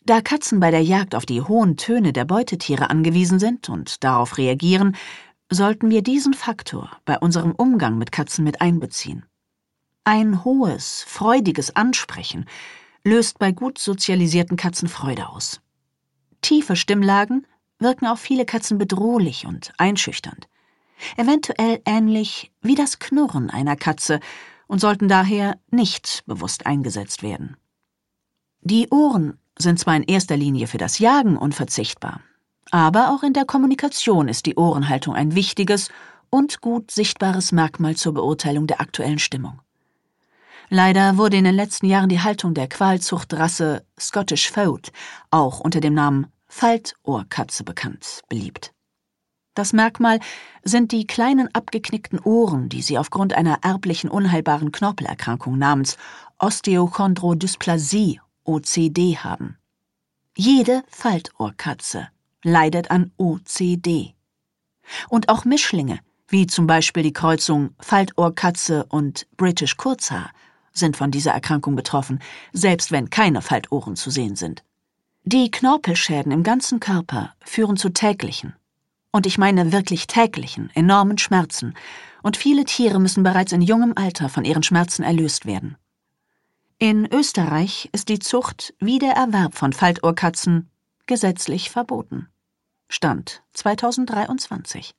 Da Katzen bei der Jagd auf die hohen Töne der Beutetiere angewiesen sind und darauf reagieren, sollten wir diesen Faktor bei unserem Umgang mit Katzen mit einbeziehen. Ein hohes, freudiges Ansprechen löst bei gut sozialisierten Katzen Freude aus. Tiefe Stimmlagen wirken auf viele Katzen bedrohlich und einschüchternd, eventuell ähnlich wie das Knurren einer Katze und sollten daher nicht bewusst eingesetzt werden. Die Ohren sind zwar in erster Linie für das Jagen unverzichtbar, aber auch in der Kommunikation ist die Ohrenhaltung ein wichtiges und gut sichtbares Merkmal zur Beurteilung der aktuellen Stimmung. Leider wurde in den letzten Jahren die Haltung der Qualzuchtrasse Scottish Fold, auch unter dem Namen Faltohrkatze bekannt, beliebt. Das Merkmal sind die kleinen abgeknickten Ohren, die sie aufgrund einer erblichen unheilbaren Knorpelerkrankung namens Osteochondrodysplasie (OCD) haben. Jede Faltohrkatze leidet an OCD. Und auch Mischlinge, wie zum Beispiel die Kreuzung Faltohrkatze und British Kurzhaar, sind von dieser Erkrankung betroffen, selbst wenn keine Faltohren zu sehen sind. Die Knorpelschäden im ganzen Körper führen zu täglichen, und ich meine wirklich täglichen, enormen Schmerzen, und viele Tiere müssen bereits in jungem Alter von ihren Schmerzen erlöst werden. In Österreich ist die Zucht wie der Erwerb von Faltohrkatzen gesetzlich verboten. Stand 2023.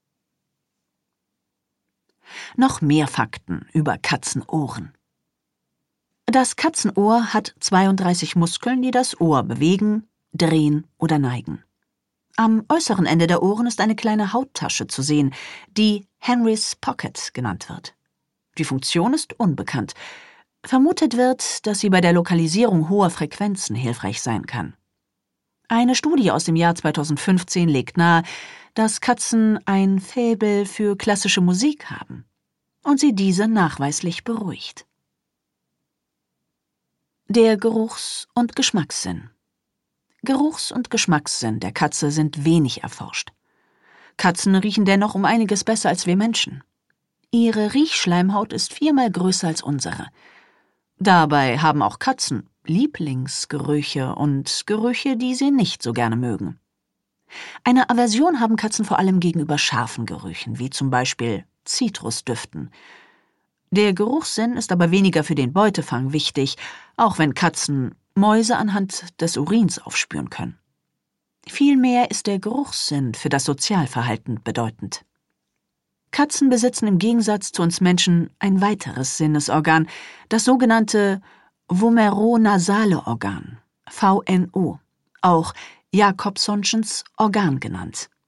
Noch mehr Fakten über Katzenohren. Das Katzenohr hat 32 Muskeln, die das Ohr bewegen, drehen oder neigen. Am äußeren Ende der Ohren ist eine kleine Hauttasche zu sehen, die Henry's Pocket genannt wird. Die Funktion ist unbekannt. Vermutet wird, dass sie bei der Lokalisierung hoher Frequenzen hilfreich sein kann. Eine Studie aus dem Jahr 2015 legt nahe, dass Katzen ein Faible für klassische Musik haben und sie diese nachweislich beruhigt. Der Geruchs- und Geschmackssinn. Geruchs- und Geschmackssinn der Katze sind wenig erforscht. Katzen riechen dennoch um einiges besser als wir Menschen. Ihre Riechschleimhaut ist 4-mal größer als unsere. Dabei haben auch Katzen Lieblingsgerüche und Gerüche, die sie nicht so gerne mögen. Eine Aversion haben Katzen vor allem gegenüber scharfen Gerüchen, wie zum Beispiel Zitrusdüften. Der Geruchssinn ist aber weniger für den Beutefang wichtig, auch wenn Katzen Mäuse anhand des Urins aufspüren können. Vielmehr ist der Geruchssinn für das Sozialverhalten bedeutend. Katzen besitzen im Gegensatz zu uns Menschen ein weiteres Sinnesorgan, das sogenannte vomeronasale Organ, VNO, auch Jacobson'sches Organ genannt.